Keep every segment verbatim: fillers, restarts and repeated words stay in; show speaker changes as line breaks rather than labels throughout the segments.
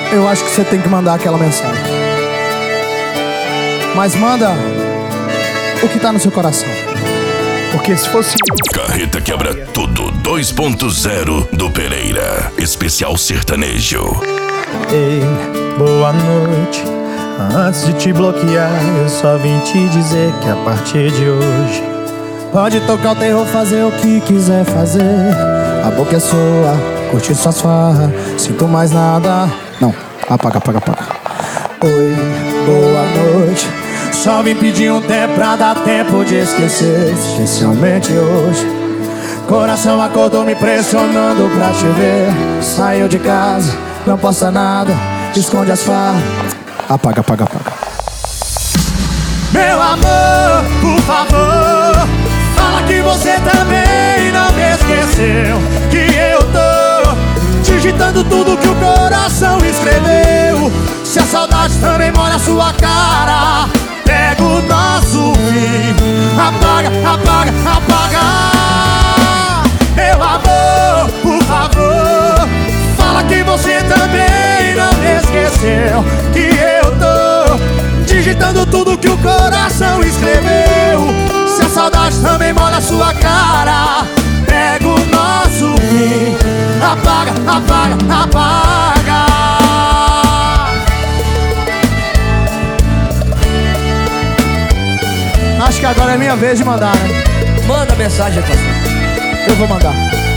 eu acho que você tem que mandar aquela mensagem. Mas manda o que tá no seu coração. Porque se fosse...
Carreta Quebra Tudo dois ponto zero do Pereira. Especial sertanejo.
Ei, boa noite. Antes de te bloquear, eu só vim te dizer que a partir de hoje
pode tocar o terror, fazer o que quiser fazer. A boca é sua, curte suas farras. Sinto mais nada. Não, apaga, apaga, apaga. Oi, boa noite. Só vim pedir um tempo pra dar tempo de esquecer. Especialmente hoje. Coração acordou me pressionando pra te ver. Saiu de casa, não posta nada, esconde as farras. Apaga, apaga, apaga. Meu amor, por favor, fala que você também não me esqueceu. Que eu tô digitando tudo que o coração escreveu. Se a saudade também molha a sua cara, pega o nosso fim. Apaga, apaga, apaga. Meu amor, por favor, fala que você também não me esqueceu. Que eu tô digitando tudo que o coração escreveu. Se a saudade também molha a sua cara, pega o nosso fim. Apaga, apaga, apaga. Acho que agora é minha vez de mandar, né?
Manda mensagem, pastor.
Eu vou mandar.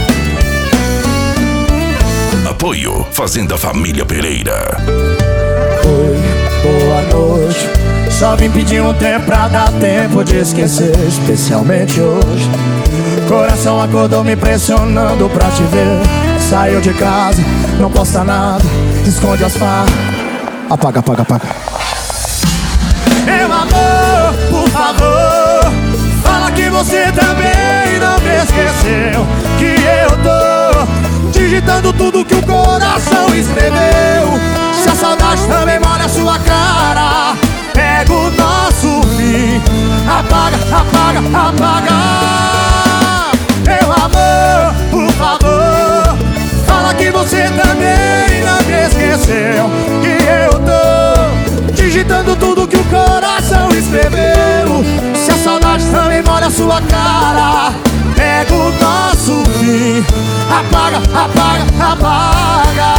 Apoio Fazenda Família Pereira.
Oi, boa noite. Só vim pedir um tempo pra dar tempo de esquecer. Especialmente hoje. Coração acordou me pressionando pra te ver. Saiu de casa, não posta nada, esconde as farras. Apaga, apaga, apaga. Meu amor, por favor, fala que você também não me esqueceu. Que eu tô digitando tudo que o coração escreveu. Se a saudade também molha a sua cara, pega o nosso fim. Apaga, apaga, apaga. Meu amor, por favor, fala que você também não me esqueceu. Que eu tô digitando tudo que o coração escreveu. Se a saudade também molha a sua cara, pega o nosso fim. Apaga, apaga, apaga.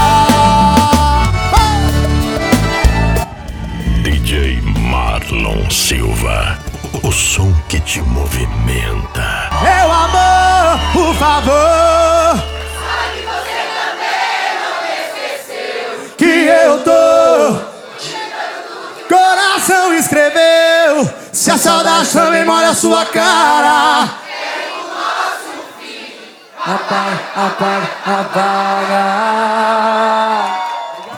D J Marlon Silva, o som que te movimenta.
Meu amor, por favor,
fala que você também não me esqueceu.
que eu tô coração escreveu. Se a saudade também molha a sua cara,
Pega o nosso fim.
Apaga, apaga, apaga.